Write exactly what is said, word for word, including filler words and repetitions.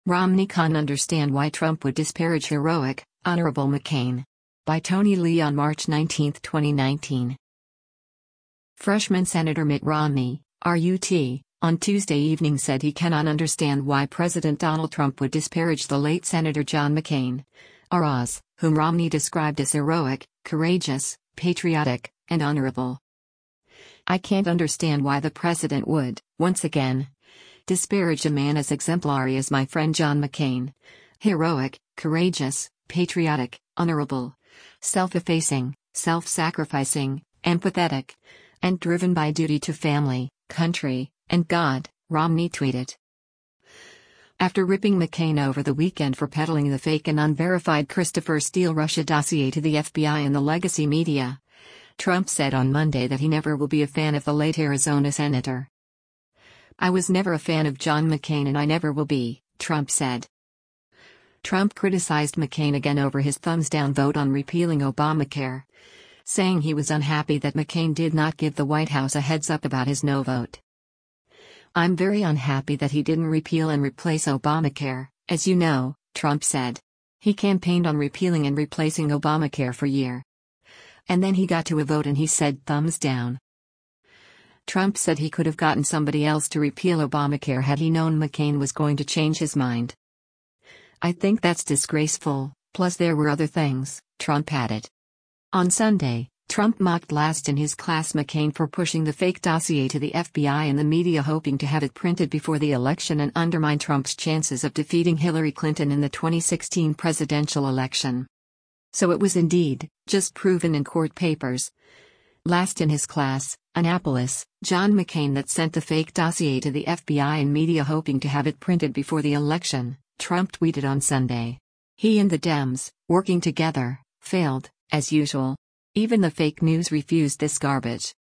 Romney can't understand why Trump would disparage heroic, Honorable McCain. By Tony Lee on March nineteenth, twenty nineteen. Freshman Senator Mitt Romney, R U T, on Tuesday evening said he cannot understand why President Donald Trump would disparage the late Senator John McCain, R Os, whom Romney described as heroic, courageous, patriotic, and honorable. I can't understand why the president would, once again, disparage a man as exemplary as my friend John McCain. Heroic, courageous, patriotic, honorable, self-effacing, self-sacrificing, empathetic, and driven by duty to family, country, and God, Romney tweeted. After ripping McCain over the weekend for peddling the fake and unverified Christopher Steele Russia dossier to the F B I and the legacy media, Trump said on Monday that he never will be a fan of the late Arizona senator. I was never a fan of John McCain and I never will be, Trump said. Trump criticized McCain again over his thumbs-down vote on repealing Obamacare, saying he was unhappy that McCain did not give the White House a heads-up about his no vote. I'm very unhappy that he didn't repeal and replace Obamacare, as you know, Trump said. He campaigned on repealing and replacing Obamacare for a year. And then he got to a vote and he said thumbs down. Trump said he could have gotten somebody else to repeal Obamacare had he known McCain was going to change his mind. I think that's disgraceful, plus there were other things, Trump added. On Sunday, Trump mocked last in his class McCain for pushing the fake dossier to the F B I and the media, hoping to have it printed before the election and undermine Trump's chances of defeating Hillary Clinton in the twenty sixteen presidential election. So it was indeed just proven in court papers. Last in his class, Annapolis, John McCain that sent the fake dossier to the F B I and media hoping to have it printed before the election, Trump tweeted on Sunday. He and the Dems, working together, failed, as usual. Even the fake news refused this garbage.